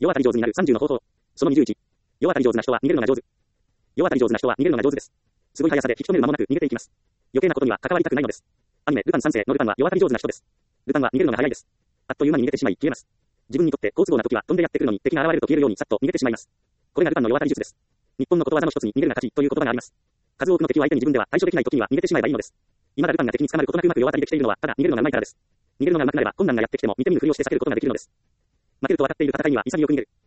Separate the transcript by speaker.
Speaker 1: 世渡り上手になる30の方法。その21。世渡り上手な人は逃げるのが上手。世渡り上手な人は逃げるのが上手です。すごい速さで引き止める間もなく逃げていきます。余計なことには関わりたくないのです。アニメ、ルパン三世のルパンは世渡り上手な人です。ルパンは逃げるのが早いです。あっという間に逃げてしまい消えます。自分にとって好都合な時は飛んでやってくるのに敵が現れると消えるようにさっと逃げてしまいます。これがルパンの世渡り術です。日本のことわざの一つに逃げるが勝ちという言葉があります。数多くの敵を相手に自分では対処できない時には逃げてしまえばいいのです。未だルパンが敵に捕まることなくうまく世渡りできているのはただ逃げるのが上手いからです。逃げるのが上手くなれば困難がやってきても見て見ぬふりをして避けることができるのです。負けると分かっている戦いには潔く逃げる。